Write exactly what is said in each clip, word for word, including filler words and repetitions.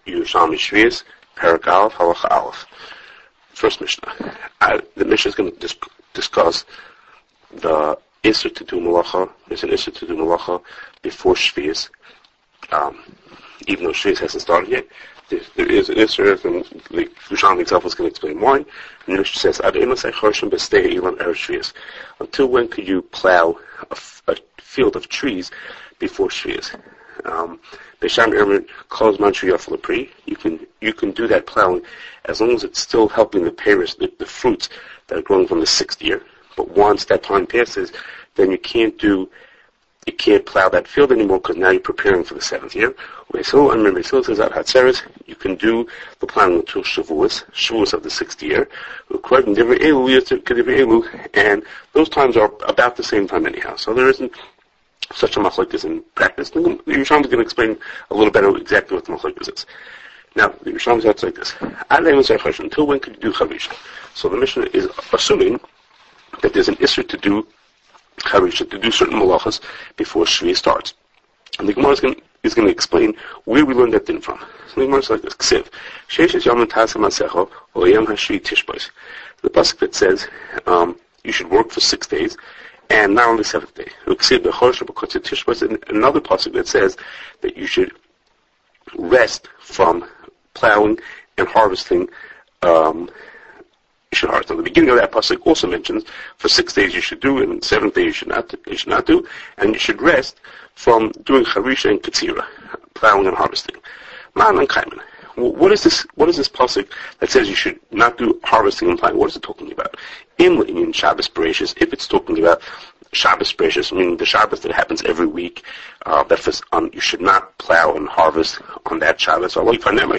Yerushalmi Shvius, Perek Aleph, Halacha Aleph. First Mishnah. I, the Mishnah is going to dis- discuss the Isser to do Malacha. There's an Isser to do Malacha before Shvius. Um, even though Shvius hasn't started yet, there, there is an Isser, and the Yerushalmi itself is going to explain why. And the Mishnah says, until when could you plow a, a field of trees before Shvius? Um, you can you can do that plowing as long as it's still helping the pears, the, the fruits that are growing from the sixth year. But once that time passes, then you can't do you can't plow that field anymore because now you're preparing for the seventh year. So I remember so it says at Hatzeres, you can do the plowing until Shavuos, Shavuos of the sixth year. And those times are about the same time anyhow. So there isn't such a machlokes in practice. The Yerushalmi is going to explain a little better exactly what the machlokes is. Now, the Yerushalmi says like this: until when could you do charisha? So the Mishnah is assuming that there's an isser to do charisha, to do certain malachas before Shvi starts. And the Gemara is going, is going to explain where we learned that din from. So the Gemara is like this: Ksiv, sheishes yom tasem asecho oyam hashvi tishbos. The pasuk that says um, you should work for six days. And not on the seventh day. And another passage that says that you should rest from plowing and harvesting. Um, you should harvest. Now, the beginning of that passage also mentions for six days you should do, and seventh day you should not. You should not do, and you should rest from doing charisha and katsira, plowing and harvesting. Man and kaiman. What is this? What is this pasuk that says you should not do harvesting and plowing? What is it talking about? In Shabbos Bereshis, if it's talking about Shabbos Bereshis, meaning the Shabbos that happens every week, uh, that for, um, you should not plow and harvest on that Shabbos. It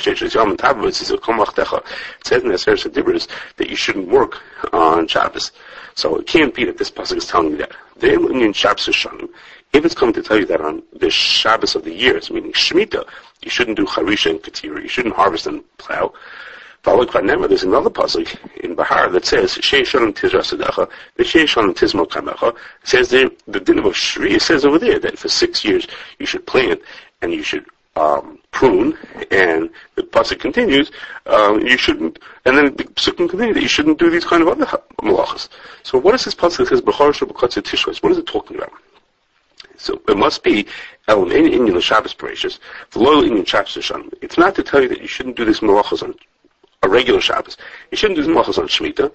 says in the Aseret Dibros that you shouldn't work on Shabbos. So it can't be that this pasuk is telling you that. If it's coming to tell you that on the Shabbos of the years, meaning Shemitah, you shouldn't do Charisha and Ketira, you shouldn't harvest and plow. There's another pasuk in Bahar that says Sheishanim Tizrasadecha, the Sheishanim Tizmo Kamecha. It says there, the din of Shri, it says over there that for six years you should plant and you should um, prune, and the pasuk continues, um, you shouldn't, and then the pasuk continues that you shouldn't do these kind of other malachas. So what is this pasuk that says Bechar Shabbat Tishros? What is it talking about? So it must be Elam in the Shabbos Bereshis, the loyal in Shabbos Hashanah. It's not to tell you that you shouldn't do this malachas on a regular Shabbos. You shouldn't do this malachas on Shemitah.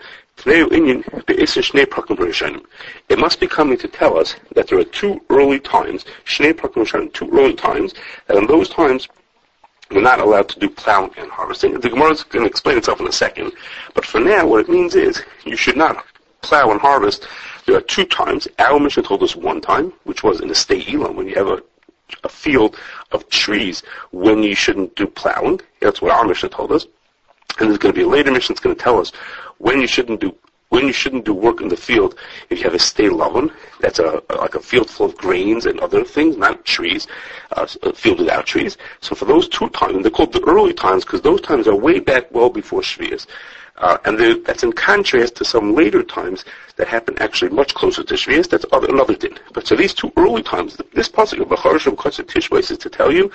It must be coming to tell us that there are two early times, two early times, and in those times we're not allowed to do plowing and harvesting. The Gemara is going to explain itself in a second, but for now what it means is you should not plow and harvest. There are two times. Our Mishnah told us one time, which was in the state Elam, when you have a, a field of trees, when you shouldn't do plowing. That's what our Mishnah told us. And there's going to be a later Mishnah that's going to tell us when you shouldn't do when you shouldn't do work in the field if you have a stay lavan. That's a, a like a field full of grains and other things, not trees, uh, a field without trees. So for those two times, and they're called the early times because those times are way back well before Shvius. Uh, and that's in contrast to some later times that happen actually much closer to Shvius. That's other, another din. But so these two early times, this pasuk of Bechar Shabbat Tishbos is to tell you,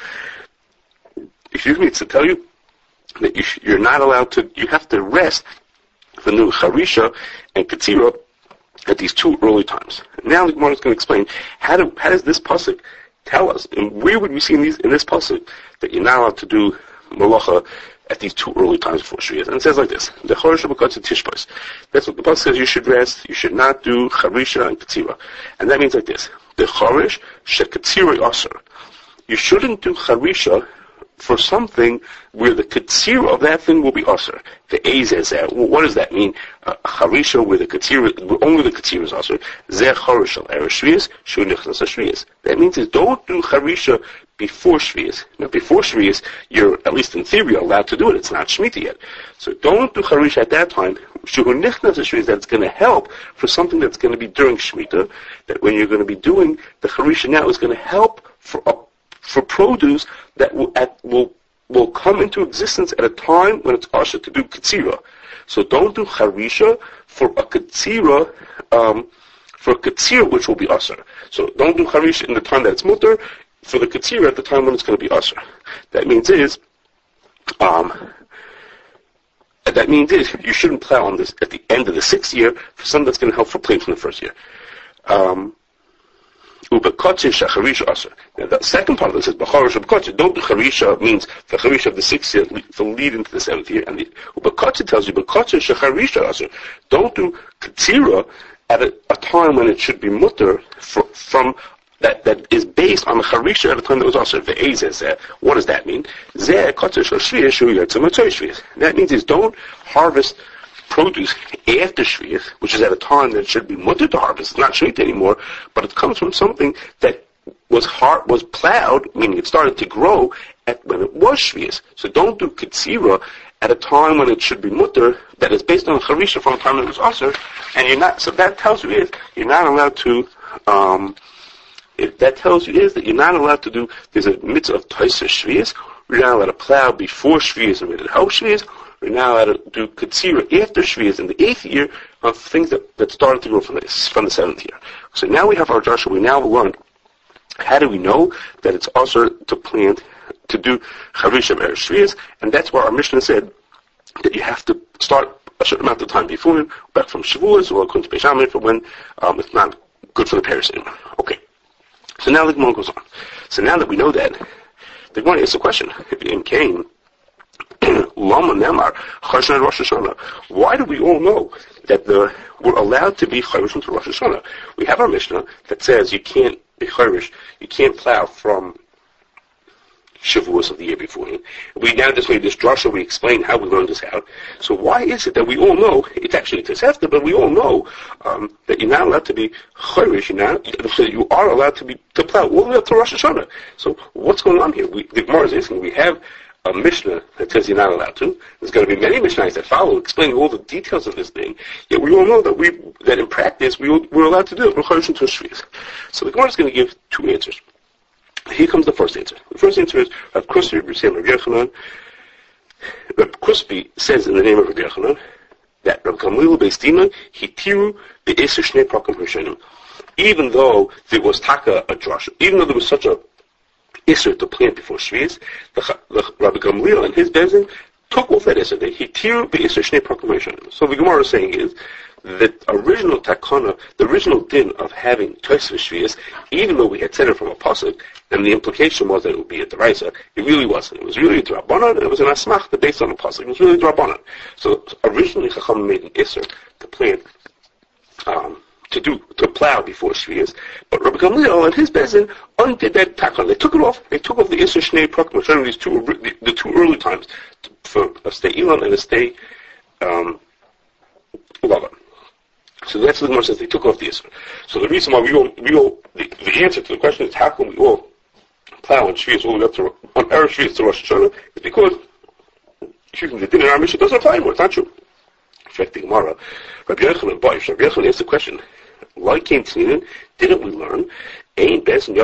excuse me, it's to tell you that you sh- you're not allowed to, you have to rest for new Charisha and Ketzira at these two early times. Now the Gemara is going to explain how, do, how does this pasuk tell us, and where would we see in, these, in this pasuk that you're not allowed to do malacha at these two early times before Shvius? And it says like this: the Choresh B'Kotz Tishbos. That's what the pasuk says. You should rest. You should not do Charisha and Ketzira, and that means like this: the Choresh Sheketzira Aser. You shouldn't do Charisha for something where the Ketzira of that thing will be Aser. The Ezeh. What does that mean? Uh, Charisha where the Ketzira, where only the Ketzira is Aser. Zeh Choresh Al Erev Shvius Shu Nichnas Shvius. That means is don't do Charisha before Shvius. Now, before Shvius, you're, at least in theory, allowed to do it. It's not Shemitah yet. So don't do Charisha at that time. That's going to help for something that's going to be during Shemitah, that when you're going to be doing the Charisha now is going to help for a, for produce that will, at, will will come into existence at a time when it's Asher to do Ketzira. So don't do Charisha for a Ketzira, um, for a Ketzira which will be Asher. So don't do Charisha in the time that it's Mutter, for the Ketzira at the time when it's going to be Asher. That means is, Um, that means is you shouldn't plow on this at the end of the sixth year for something that's going to help for playing from the first year. Um, Now, the second part of this is B'charish Ubekotze. Don't do Charisha means the Charisha of the sixth year to lead into the seventh year. And the Ubekotze tells you Ubekotze Shecharisha Aser. Don't do Ketzira at a, a time when it should be mutter from, from that that is based on the Charisha at a time that was also Ve'ezeh. What does that mean? Zeh Kotze Shel Shviyah Shu Yotze Matzoi Shviyah. That means is don't harvest produce after Shviyah, which is at a time that it should be mutter to harvest. It's not Shviyah anymore, but it comes from something that was hard, was plowed, meaning it started to grow at when it was Shviyah. So don't do Ketzira at a time when it should be mutter, that is based on Charisha from a time that it was Aser, and you're not, so that tells you is, you're not allowed to, um, if that tells you is that you're not allowed to do, there's a mitzvah of Taisa Shviyah, you're not allowed to plow before Shviyah and ready to hoe Shviyah, we're now allowed to do Ketzira after Shviyah in the eighth year of things that, that started to grow from the, from the seventh year. So now we have our Joshua, we now learned, how do we know that it's also to plant, to do Charisha Erev Shviyah, and that's why our Mishnah said that you have to start a certain amount of time before, back from Shavuos or according to Beis Shammai for when um, it's not good for the Paris anymore. Okay. So now the Gemara goes on. So now that we know that, the Gemara asks the question, in Cain, Lama Nemar, Choshen Rosh Hashanah. Why do we all know that the, we're allowed to be Chorish into Rosh Hashanah? We have our Mishnah that says you can't be Chorish, you can't plow from Shavuos of the year before. We now this way, this drasha, we explain how we learned this out. So why is it that we all know, it's actually Tosefta, but we all know um, that you're not allowed to be Chorish, you're not, so you are allowed to be, to plow all the way up to Rosh Hashanah. So what's going on here? We, the Gemara is asking, we have a Mishnah that says you're not allowed to. There's going to be many Mishnahs that follow, explaining all the details of this thing. Yet we all know that we that in practice we we're allowed to do it. We're Chorish into Shviyah. So the Gemara is going to give two answers. Here comes the first answer. The first answer is Rav Kuspi Rabbi Yochanan. Rav Kuspi says in the name of Rabbi Yochanan that Rav Gamliel Beis Dina hitiru be'eser shnei prakim rishonim. Even though there was taka a drush, even though there was such a Isser to plant before Shviyah, the, the Rabbi Gamliel and his bezin took off that Isser. They hitiru be'isser shnei prakim rishonim. So the Gemara is saying is that original takana, the original din of having Tosfos Shviyah, even though we had said it from a pasuk, and the implication was that it would be a deraisa, it really wasn't. It was really a drabanan, and it was an asmach based on a pasuk. It was really drabanan. So originally Chacham made an Isser to plant, um, to do, to plow before Shviyah, but Rabbi Gamliel and his bezin undid that takana. They took it off. They took off the Isser Shnei Prakim Rishonim, these two, the, the two early times, to, for a stay Elon and a stay um, Lavan. So that's what the Gemara says. They took off the Isser. So the reason why we all, we all, the, the answer to the question is how can we all plow on Shviyah all the way up to on Erev Shviyah to Rosh Hashanah? Is because excuse me, the din in our Mishnah doesn't apply anymore. It's not true. In fact, the Gemara, Rabbi Yochanan, Rabbi Yochanan asked the question. Like came to didn't we learn? How could it be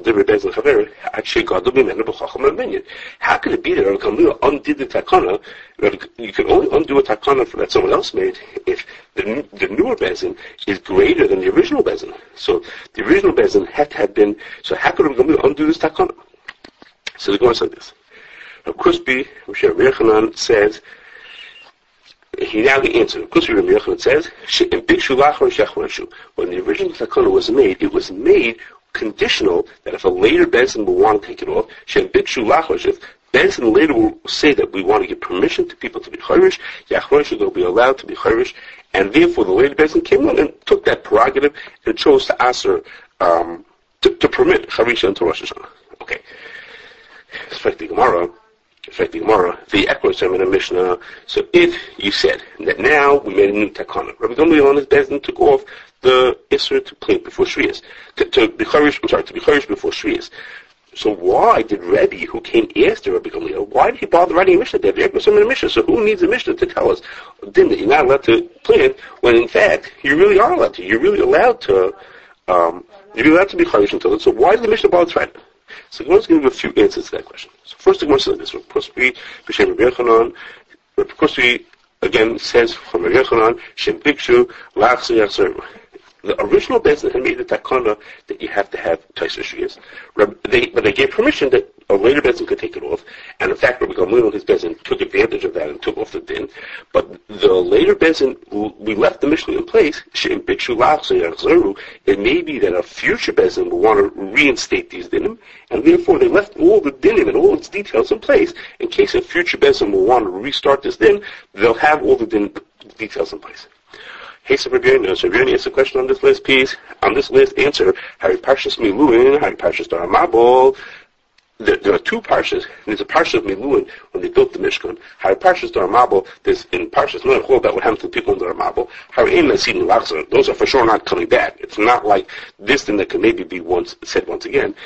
that Rabbi Gamliel undid the takana? You can only undo a takana that someone else made if the, the newer bezin is greater than the original bezin. So the original bezin had to have been. So how could Rabbi Gamliel undo this takana? So the Gemara said this. Rabbi Kuspi, Rabbi Yochanan says. He now the answer. Of course, Rabbi Yochanan says, when the original takana was made, it was made conditional that if a later bezin will want to take it off, if bezin later will say that we want to give permission to people to be chorish, they'll be allowed to be chorish, and therefore the later bezin came on and took that prerogative and chose to aser, um, to, to permit charisha into Rosh Hashanah. Okay. It's the Gemara. In fact, the Gemara, the echoes in a Mishnah. So if you said that now we made a new takana, Rabbi Gamliel on his bezin took off the Isser to plant before Shviyah, to, to be chorish, I'm sorry, to be chorish before Shviyah. So why did Rebbe, who came after Rabbi Gamliel, why did he bother writing a Mishnah? They have the echoes in a Mishnah. So who needs a Mishnah to tell us then that you're not allowed to plant when in fact you really are allowed to? You're really allowed to. Um, you're allowed to be chorish until it. So why did the Mishnah bother writing? So Gemara is going to give a few answers to that question. So first the Gemara says this. Rabbi Kuspi, B'Shem Rabbi Yochanan. Rabbi Kuspi again says from Rabbi Yochanan, Shem Bikshu, Lachsu Yachzer. The original bezin had made the takana that you have to have Tosfos Shviyah. They, but they gave permission that a later bezin could take it off, and in fact, Rabbi Gamliel, his bezin, took advantage of that and took off the din. But the later bezin, we left the Mishnah in place. It may be that a future bezin will want to reinstate these dinim, and therefore they left all the dinim and all its details in place. In case a future bezin will want to restart this din, they'll have all the din details in place. Hey, so Rabbi Yonah, so Rabbi Yonah asks a question on this list, please. On this list, answer, Hari Parshas Miluin, Hari Parshas Daramabel. There, there are two parshas. There's a parsha of Miluin when they built the Mishkan. Hari Parshas Daramabel, there's in Parshas not a whole about what happened to the people in Daramabel. Hari Ein Nasid Lachzor, those are for sure not coming back. It's not like this thing that can maybe be once said once again.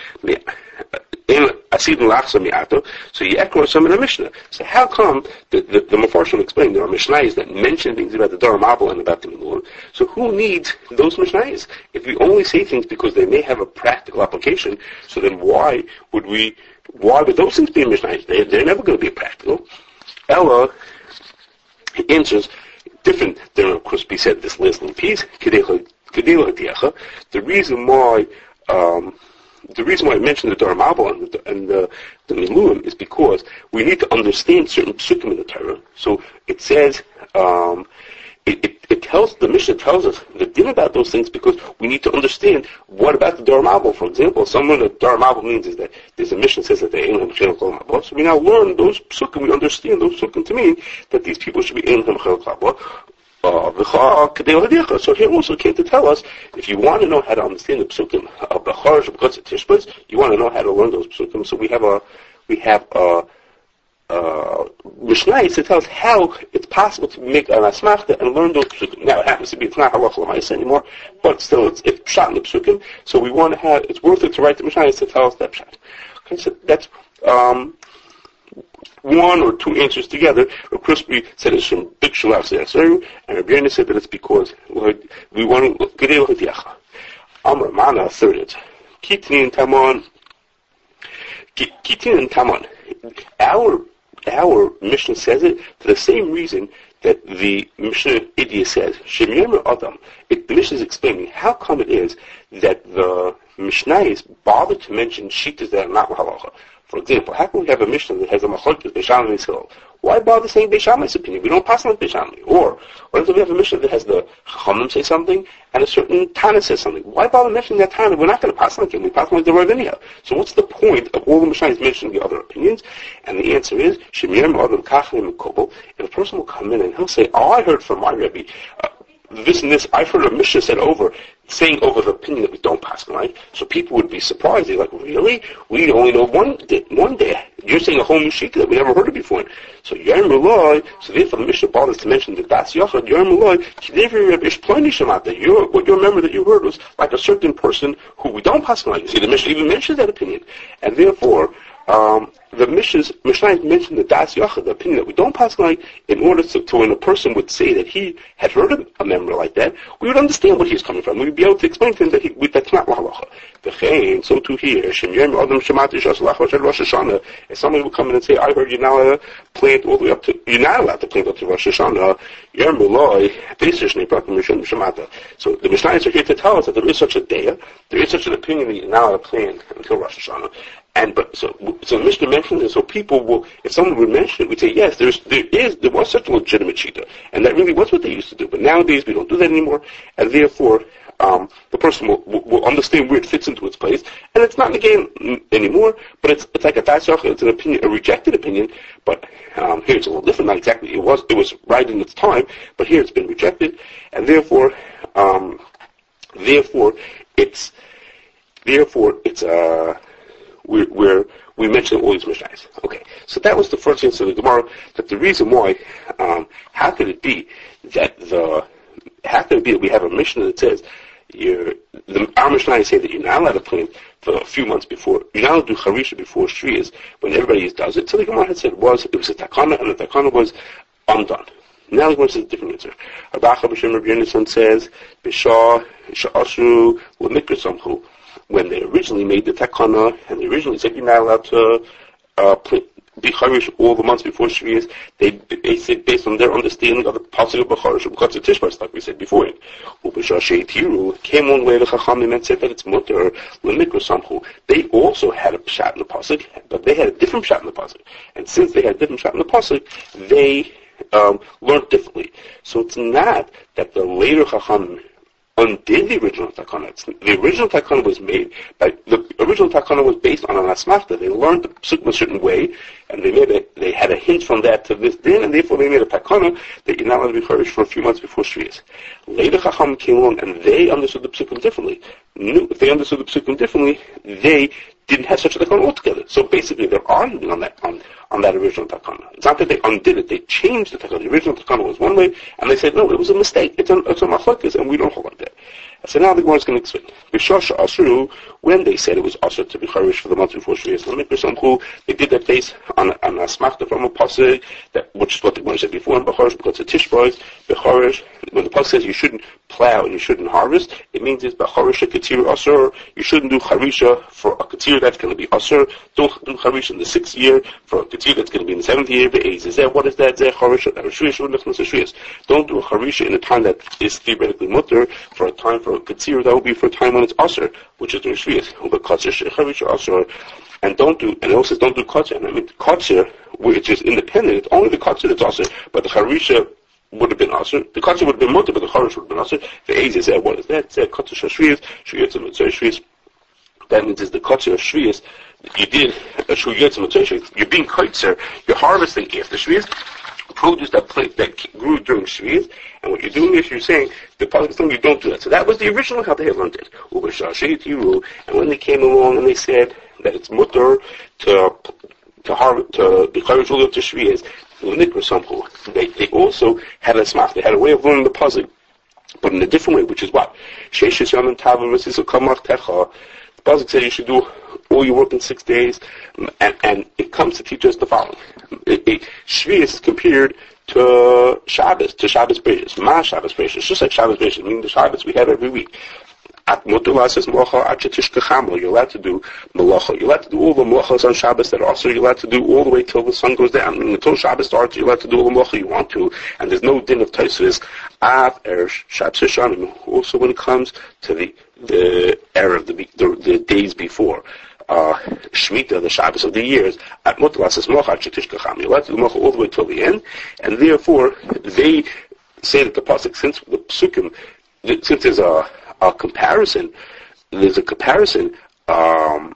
So you echo some in the Mishnah. So how come the the, the Mefarshim explain there are Mishnayos that mention things about the Daramabel and about the Miluim? So who needs those Mishnayos? If we only say things because they may have a practical application, so then why would we? Why would those things be in Mishnayos? They, they're never going to be practical. Ella answers different than of course we said this list in peace. The reason why. Um, The reason why I mentioned the Daramabel and the, and the, the Miluim is because we need to understand certain psukim in the Torah. So it says, um, it, it, it tells, the Mishnah tells us the din about those things because we need to understand what about the Daramabel. For example, someone that Daramabel means is that there's a Mishnah says that they ain't Chel Kol Mabel. So we now learn those psukim, we understand those psukim to mean that these people should be ain't Chel Kol Mabel. Uh, so here also came to tell us, if you want to know how to understand the psukim of the Charash of Gutzah Tishbaz, you want to know how to learn those psukim. So we have a, we have a, uh, Mishnah to tell us how it's possible to make an asmachta and learn those psukim. Now it happens to be, it's not halacha l'maisa anymore, but still it's, it's pshat in the psukim, so we want to have, it's worth it to write the Mishnah to tell us that pshat. Okay, so that's, um, one or two answers together. Rav Krusby said it's from Big Shulav Seyaseru, and Rabbi Yonah said that it's because we want to Gedei L'Hadiacha. Amar Mana asserted, Kitin and Taman, Kitin and Taman. Our our Mishnah says it for the same reason that the Mishnah Idya says. Shemir Adam. The Mishnah is explaining how come it is that the Mishnayos bother to mention shitas that are not halacha. For example, how can we have a Mishnah that has a machlokes Beishamai and Hillel? Why bother saying Beishamai's opinion? We don't pass on Beishamai. Or, what if we have a Mishnah that has the Chachamim say something and a certain Tana says something? Why bother mentioning that Tana? We're not going to pass on it. We pass on the Rav anyhow. So what's the point of all the Mishnahs mentioning the other opinions? And the answer is, Shemir Ma'adam Kachim Kobol. If a person will come in and he'll say, oh, I heard from my Rebbe, uh, this and this, I've heard a Mishnah said over, saying over the opinion that we don't pass on, right? So people would be surprised. They're like, really? We only know one day. One day. You're saying a whole new shita that we never heard of before. So Yerm Eloi, so therefore the Mishnah bothers to mention the Das Yachad, Yerm Eloi, what you remember that you heard was like a certain person who we don't pass on. You see, the Mishnah even mentions that opinion. And therefore, um, the Mishnah's, Mishnah mentioned the Das Yachad, the opinion that we don't pass like, in order to, to when a person would say that he had heard of a member like that, we would understand where he's coming from. We would be able to explain to him that he, we, that's not halacha. So too here, if somebody would come in and say, I heard you're not allowed to plant all the way up to, you're not allowed to plant up to Rosh Hashanah, so the Mishnayos are here to tell us that there is such a day, there is such an opinion that you're not allowed to plant until Rosh Hashanah. And but so so the Mishnah mentions it, so people will, if someone would mention it, we'd say yes, there's there is there was such a legitimate shita, and that really was what they used to do. But nowadays we don't do that anymore, and therefore um, the person will, will, will understand where it fits into its place, and it's not negated anymore. But it's it's like a das yachad, it's an opinion, a rejected opinion. But um, here it's a little different. Not exactly it was it was right in its time, but here it's been rejected, and therefore um, therefore it's therefore it's uh We're, we're, we mentioned all these Mishnahs. Okay, so that was the first answer of the Gemara, that the reason why, um, how could it be that the, how could it be that we have a Mishnah that says, you're, the, our Mishnahs say that you're not allowed to plant for a few months before, you're not allowed to do Harisha before Shriyas, when everybody does it. So the Gemara had said it was, it was a Takana, and the Takana was undone. Now the Gemara says a different answer. Abacha B'Shem Rabbi Yonasan says, B'Shah, Sha'ashu, L'Mikra Samchu. When they originally made the takana, and they originally said you're not allowed to uh, plant, be charish all the months before Shvius, they base it based on their understanding of the pasuk of Becharish, because it's Tishbas, like we said before. Ubashashei came on way to Chachamim and said that it's mutter lemikra samchu. They also had a pshat in the pasuk, but they had a different pshat in the pasuk. And since they had a different pshat in the pasuk, they um, learned differently. So it's not that the later Chachamim undid the original takana. The original takana was made by the original takana was based on an asmachta. They learned the psukim a certain way, and they made a, they had a hint from that to this din, and therefore they made a takana that you're not allowed to be charish for a few months before Shvius. Later Chacham came along and they understood the psukim differently. Knew, if they understood the psukim differently, they didn't have such a takana altogether. So basically, they're arguing on that on, on that original takana. It's not that they undid it; they changed the takana. The original takana was one way, and they said no, it was a mistake. It's a it's a machlokes, and we don't hold like that. So now the Gemara is going to explain. B'shasha asru, when they said it was asur to be charish for the month before Shvius, they did that based on on a smachta from a pasuk, that which is what the Gemara said before in Becharish, because it's Tishbais, Becharish. When the pasuk says you shouldn't plow and you shouldn't harvest, it means it's Becharish a ketir asur. You shouldn't do charisha for a ketir that's going to be asur. Don't do charish in the sixth year for a ketir that's going to be in the seventh year. Be'ez is that what is that? Zeh charisha that Shvius shouldn't have Shvius. Don't do a charisha in a time that is theoretically mutter for a time for a ketir that will be for a time when it's asur, which is the Shvius. And don't do, and it also says don't do kotzer. And I mean, kotzer, which is independent, it's only the kotzer that's asur, but the charisha would have been asur. The kotzer would have been mutter, but the charish would have been asur. The eiz is that, what is that? It's that kotzer shashviyas, shviyas and mitzvah shviyas. That means it's the kotzer of shviyas. You did a shviyas and mitzvah shviyas. You're being kotzer, you're harvesting after shviyas, produce that plant that grew during Shvius, and what you're doing is you're saying the pasuk is telling you don't do that. So that was the original how they had learned it. And when they came along and they said that it's mutter to to harvest to be charish all up to Shvius, they they also had a smach. They had a way of learning the pasuk, but in a different way, which is what sheishis yamim tavim v'sisel kamach techa. The pasuk said you should do all your work in six days, and, and it comes to teach us the following. Shvius is compared to Shabbos, to Shabbos Beishis, Ma Shabbos Beishis, just like Shabbos Beishis, meaning the Shabbos we have every week. At Mutulas is Malacha, at Chetishkachamel, you're allowed to do Malacha. You're allowed to do all the Malachas on Shabbos that are also you're allowed to do all the way till the sun goes down. I mean, until Shabbos starts, you're allowed to do all the Malacha you want to, and there's no din of Taisvis, Av, Eresh, Shabbos Hashanim. Also when it comes to the, the era of the, the, the days before, Uh, Shemitah, the Shabbos of the years, at Mutlas is Mocha Chetishkacham. You're allowed to do Mocha all the way till the end, and therefore they say that the pasuk, since the psukim, since there's a, a comparison, there's a comparison um,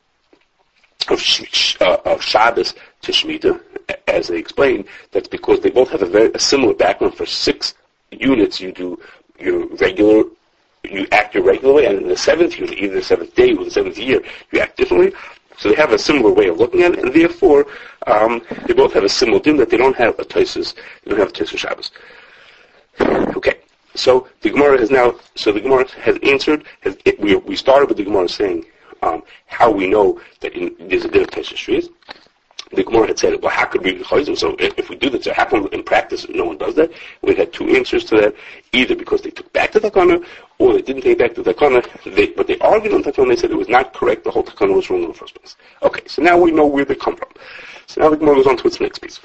of, uh, of Shabbos to Shemitah, as they explain. That's because they both have a very a similar background. For six units, you do your regular. You act your regular way, and in the seventh unit, either the seventh day or the seventh year, you act differently. So they have a similar way of looking at it, and therefore um, they both have a similar din that they don't have a Taisus, they don't have a Taisus Shabbos. Okay, so the Gemara has now, so the Gemara has answered. Has, it, we we started with the Gemara saying um, how we know that in, there's a din of Taisus Shvius. The Gemara had said, well, how could we be chayzer? So if we do that, so how come in practice no one does that? We had two answers to that, either because they took back the takana, or they didn't take back the takana. They, but they argued on takana. They said it was not correct. The whole takana was wrong in the first place. Okay, so now we know where they come from. So now the Gemara goes on to its next piece.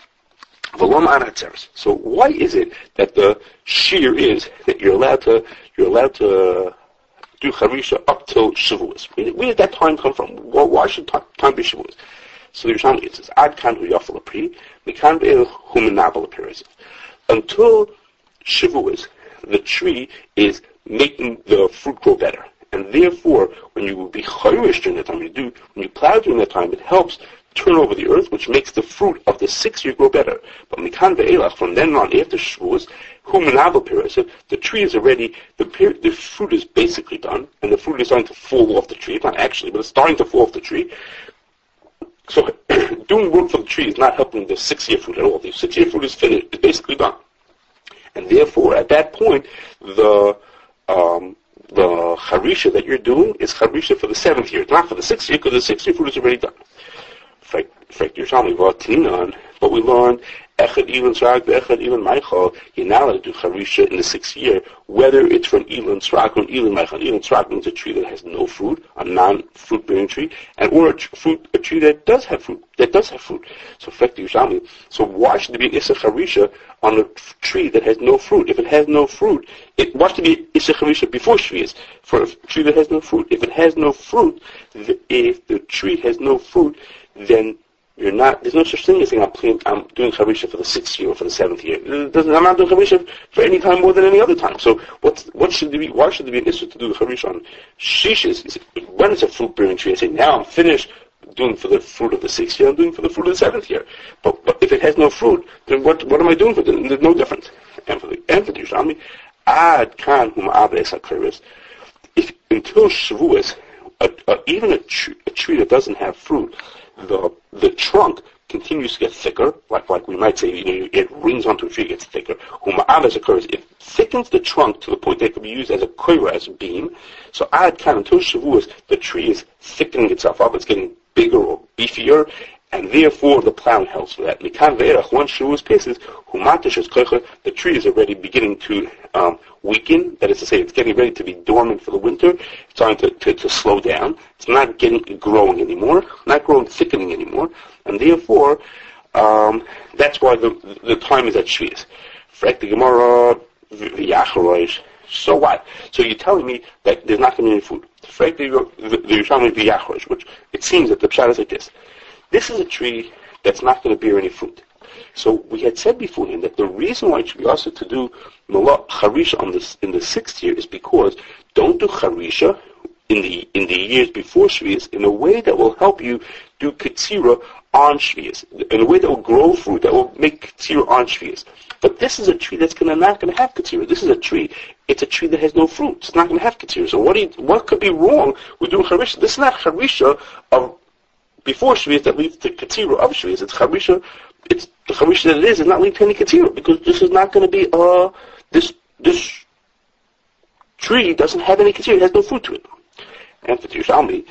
So why is it that the shear is that you're allowed to you're allowed to do charisha up till Shavuos? Where, where did that time come from? Well, why should time be Shavuos? So the Yerushalmi says, "Ad kan hu yafal apri, mikan be'el hu menabel apiraziv." Until Shavuos, the tree is making the fruit grow better, and therefore, when you will be chayrish during that time, you do when you plow during that time, it helps turn over the earth, which makes the fruit of the sixth year grow better. But mikan be'elach, from then on after Shavuos, hu menabel apiraziv, the tree is already the the fruit is basically done, and the fruit is starting to fall off the tree. It's not actually, but it's starting to fall off the tree. So doing work for the tree is not helping the six-year fruit at all. The six-year fruit is finished; it's basically done, and therefore, at that point, the um, the charisha that you're doing is charisha for the seventh year, not for the sixth year, because the sixth-year fruit is already done. But we learned Echad Elon Srag, Echad Elon Meichel, you're not allowed to do Charisha in the sixth year, whether it's from Elon Srag or Elon Meichel. Elon Srag means a tree that has no fruit, a non-fruit bearing tree, and or a, tr- fruit, a tree that does have fruit, that does have fruit. So, Fekti Yushalmi. So, why should there be an Issa Charisha on a tree that has no fruit? If it has no fruit, it why should there be Issa Charisha before Shvius for a tree that has no fruit? If it has no fruit, if the tree has no fruit, then you're not, there's no such thing as saying I'm, playing, I'm doing Charisha for the sixth year or for the seventh year. It doesn't, I'm not doing Charisha for any time more than any other time. So what's, what should there be, why should there be an issue to do the Charisha on Shishis? When it's a fruit bearing tree, I say now I'm finished doing for the fruit of the sixth year, I'm doing for the fruit of the seventh year. But, but if it has no fruit, then what what am I doing for it? There's no difference. And for the and for the Yerushalmi, Ad kan hum aves hakiris. If until Shavuos, a, a, even a, tr- a tree that doesn't have fruit, the the trunk continues to get thicker, like like we might say, you know, it rings onto a tree, it gets thicker. Huma'av occurs, it thickens the trunk to the point that it can be used as a koira, as a beam. So ad kan until Shavuos, the tree is thickening itself up, it's getting bigger or beefier, and therefore the plowing helps for that. Mikan ve'erach, once Shavuos passes, humatish is koicha, the tree is already beginning to um, weaken, that is to say, it's getting ready to be dormant for the winter, it's starting to, to, to slow down, it's not getting growing anymore, not growing, thickening anymore, and therefore, um, that's why the the time is at Shvius. Frek the Gemara, v'yacharosh, so what? So you're telling me that there's not going to be any food. Frek the Yerushalmi v'yacharosh, which it seems that the pshat is like this. This is a tree that's not going to bear any fruit. So we had said before him that the reason why it should be also to do Malah Charisha on this in the sixth year is because don't do Charisha in the in the years before Shvius in a way that will help you do Ketzira on Shvius, in a way that will grow fruit, that will make Ketzira on Shvius. But this is a tree that's gonna not going to have Ketzira. This is a tree, it's a tree that has no fruit. It's not going to have Ketzira. So what do you, what could be wrong with doing Charisha? This is not Charisha of before Shvius that leads to Ketzira of Shvius. It's Charisha, it's the Charisha that it is, is not leading to any Ketzira, because this is not going to be, uh, this, this tree doesn't have any Ketzira, it has no fruit to it. And for Yerushalmi,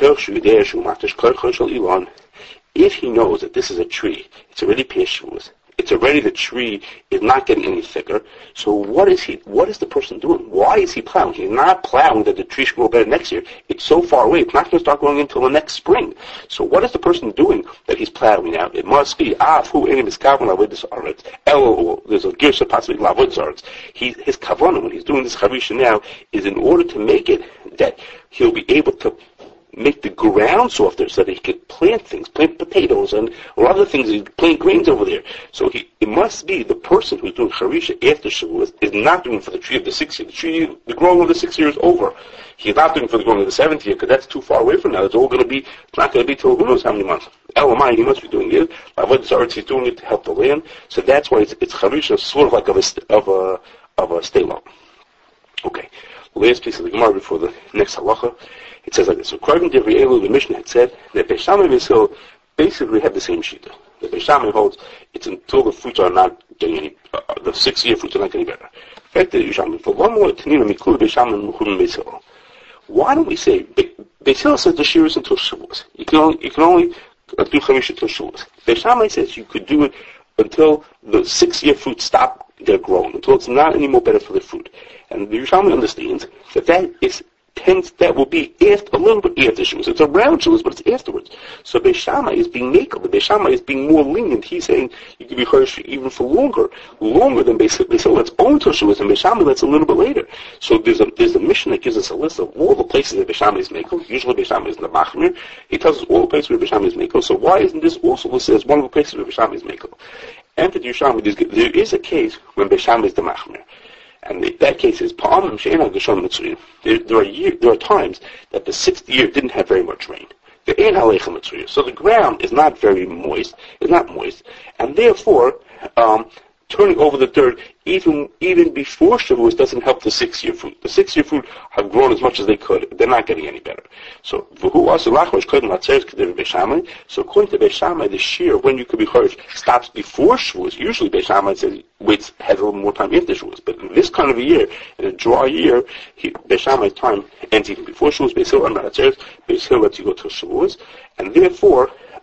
if he knows that this is a tree, it's already Peshuas, it's already the tree is not getting any thicker, so what is he, what is the person doing? Why is he plowing? He's not plowing that the tree should grow better next year. It's so far away, it's not going to start growing until the next spring. So what is the person doing that he's plowing now? It must be, ah, who any miskavon lavodis aretz, el, there's a girsha possibly lavodis aretz. He, his kavanah, when he's doing this chavisha now, is in order to make it that he'll be able to make the ground softer so that he could plant things, plant potatoes and or other things, he plant grains over there. So he, it must be the person who's doing Charisha after Shavuos is not doing for the tree of the sixth year. The tree, the growing of the sixth year is over. He's not doing for the growing of the seventh year because that's too far away from now. It's all going to be, it's not going to be till who knows how many months. Elamai, he must be doing it. Avodah Zaretz, he's doing it to help the land. So that's why it's, it's Charisha, sort of like of a, of a, of a stay long. Okay. Last piece of the Gemara before the next halacha. It says like this. So according to Elu, the Mishnah had said that Beis Shammai and Beis Hillel basically have the same shita. The Beis Shammai holds it's until the fruits are not getting any, uh, the six year fruits are not getting better. In fact, the Yerushalmi, for one more Tanina Miklu Beis Shammai and Beis Hillel. Why don't we say Beis Hillel says the shear is until Shavuos? You can only you can only uh, do Chavish until Shavuos. Beis Shammai says you could do it until the six year fruits stop their growing, until it's not any more better for the fruit. And the Yerushalmi understands that that is tends that will be after, a little bit after Shavuos. It's around Shavuos, but it's afterwards. So Beis Shammai is being makel. The Beis Shammai is being more lenient. He's saying you can be harsh even for longer, longer than Beis Hillel. Let's own to Shavuos, and Beis Shammai that's a little bit later. So there's a there's a mission that gives us a list of all the places that Beis Shammai is makel. Usually Beis Shammai is in the Machmir. He tells us all the places where Beis Shammai is makel. So why isn't this also listed as one of the places where Beis Shammai is makel? And for the Yerushalmi, there is a case when Beis Shammai is the Machmir. And that case is Pa'amim She'ena Geshon Mitzrayim. There, there are year, there are times that the sixth year didn't have very much rain. The Ein Halecha Mitzrayim. So the ground is not very moist. It's not moist, and therefore, um, turning over the dirt even even before Shavuos doesn't help the six-year fruit. The six-year fruit have grown as much as they could. They're not getting any better. So v'hu also lachmash kodim latzeres k'dev Beis Shammai. So according to Beis Shammai, the shear when you could be harsh stops before Shavuos. Usually Beis Shammai says waits has a little more time after Shavuos. But in this kind of a year, in a dry year, he, Beis Shammai's time ends even before Shavuos. Beis Hillel and latzeres, Beis Hillel lets you go to Shavuos, and therefore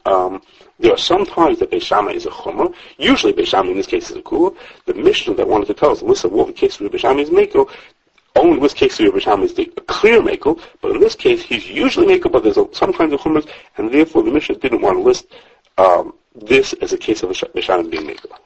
Um, there are some times that Beis Shammai is a chumrah. Usually Beis Shammai in this case is a kula. The Mishnah that wanted to tell us a list of all the cases where Beis Shammai is meko, only in this case where Beis Shammai is the clear meko, but in this case he's usually meko, but there's a, sometimes a chumrah, and therefore the Mishnah didn't want to list um, this as a case of Beis Shammai being meko.